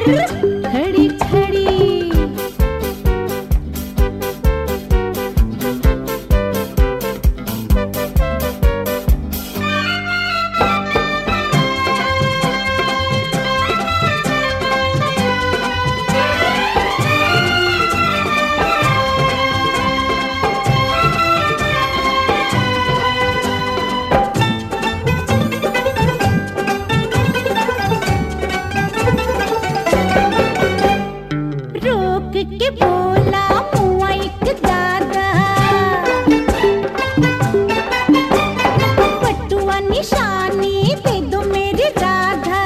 खड़ी खड़ी। के बोला मुआ एक दादा, पटुआ निशानी दे दो मेरी राधा।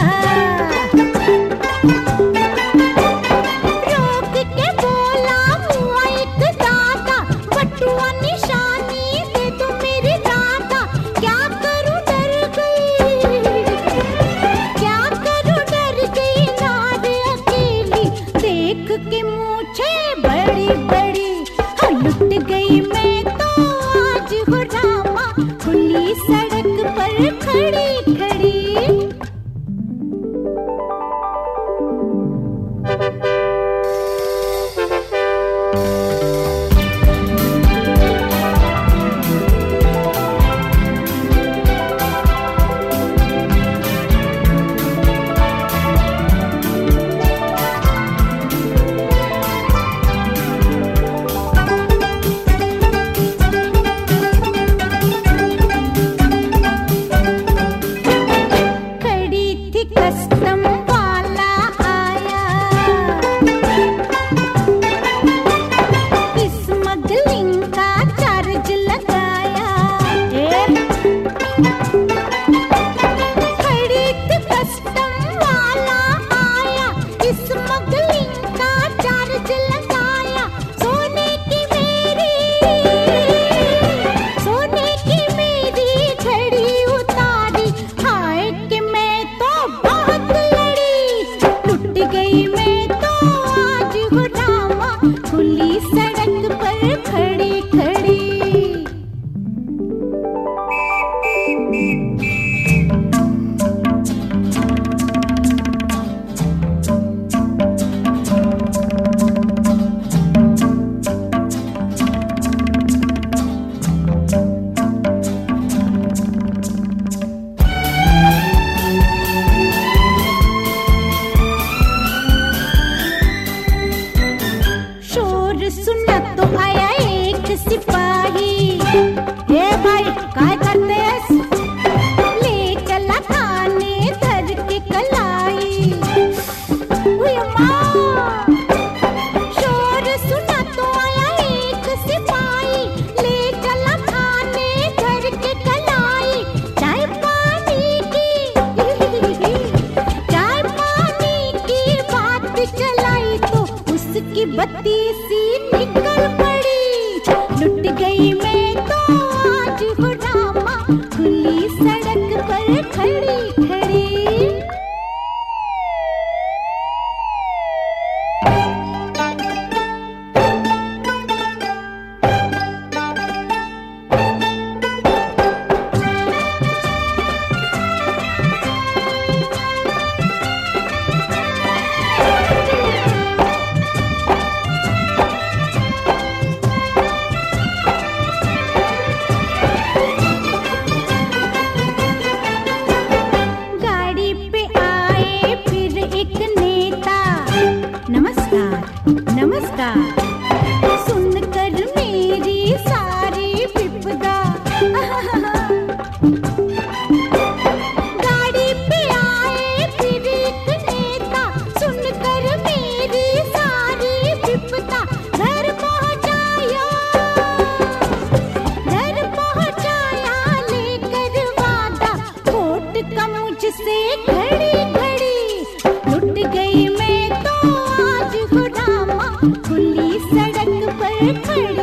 रोक के बोला मुआ एक दादा, पटुआ निशानी दे दो मेरी राधा। क्या करूं डर गई, क्या करूं डर गई नारे अकेली, देख के मुझे बड़ी बड़ी। हाँ लुट गई मैं तो आज हो रामा, खुली सड़क पर खड़ी खड़ी। कस्टम वाला आया, स्मगलिंग का चार्ज लगाया। खड़ी थी कस्टम वाला आया, स्मगलिंग का चार्ज लगाया। सोने की मेरी घड़ी उतारी, हाय कि मैं तो बहुत लड़ी। लुट गई मैं तो आज हो रामा, खुली सड़क पर खड़ी खड़ी। सुना तो आया एक सिपाही, ए भाई काय करते हैं? ले चला खाने धर के कलाई। शोर सुना तो आया एक सिपाही, ले चला खाने धर के कलाई। चाय पानी की बात चलाई तो उसकी बत्ती सी निकल पड़ी। लुट गई मैं तो आज हो रामा, खुली सड़क पर खड़ी खड़ी। नमस्कार सुनकर मेरी सारी विपदा। गाड़ी पे आए फिर एक नेता, सुनकर मेरी सारी विपदा। घर पहुंचाया लेकर वादा, कोर्ट का मुझसे घड़ी घड़ी। लुट गई मैं तो आज हो रामा, खुली सड़क पर खड़ी।